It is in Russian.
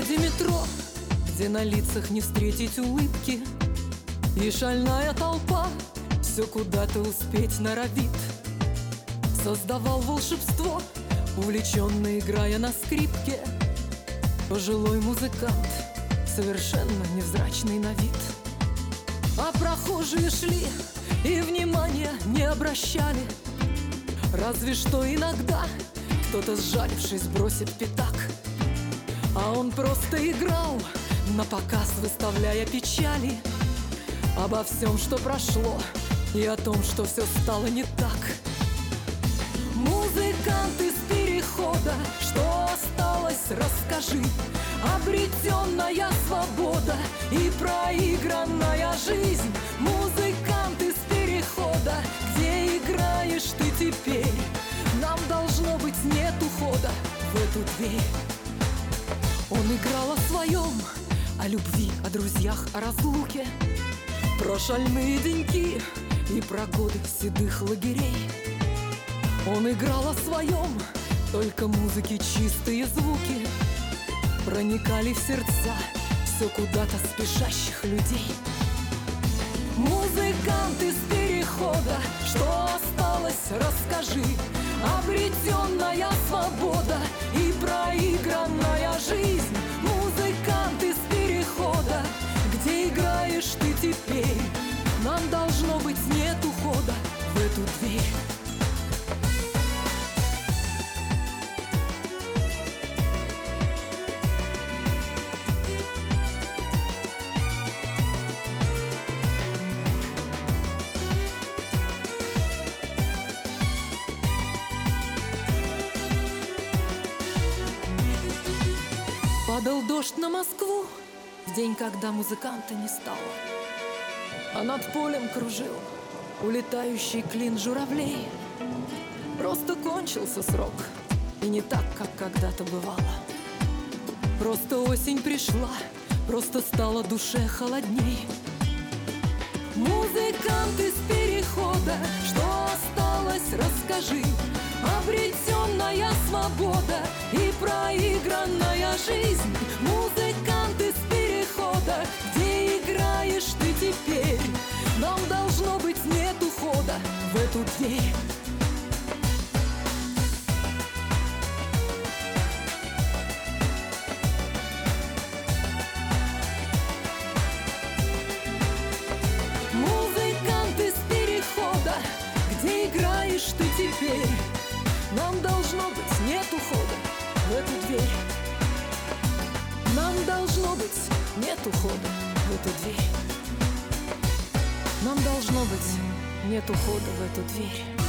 переходе метро, где на лицах не встретить улыбки, и шальная толпа все куда-то успеть норовит. Создавал волшебство, увлеченно играя на скрипке, пожилой музыкант, совершенно невзрачный на вид. А прохожие шли и внимания не обращали, разве что иногда кто-то, сжалившись, бросит пятак. А он просто играл, на показ выставляя печали обо всем, что прошло, и о том, что все стало не так. Музыкант из перехода, что осталось, расскажи. Обретенная свобода и проигранная жизнь. Музыкант из перехода, где играешь ты теперь? Нам, должно быть, нет ухода в эту дверь. Он играл о своем, о любви, о друзьях, о разлуке, про шальные деньки и про годы седых лагерей. Он играл о своем, только музыки чистые звуки проникали в сердца все куда-то спешащих людей. Музыкант из перехода, что осталось, расскажи. Обретенная свобода и проигранная жизнь. Музыкант из перехода, где играешь ты теперь? Нам, должно быть, нет ухода в эту дверь. Падал дождь на Москву в день, когда музыканта не стало, а над полем кружил улетающий клин журавлей. Просто кончился срок, и не так, как когда-то бывало. Просто осень пришла, просто стало душе холодней. Музыкант из перехода, что осталось, расскажи. Обретенная свобода и проигранная жизнь. Музыкант из перехода, где играешь ты теперь? Нам, должно быть, нет ухода в эту дверь. Музыкант из перехода, где играешь ты теперь? Нам, должно быть, нет ухода в эту дверь. Нам, должно быть, нет ухода в эту дверь. Нам, должно быть, нет ухода в эту дверь.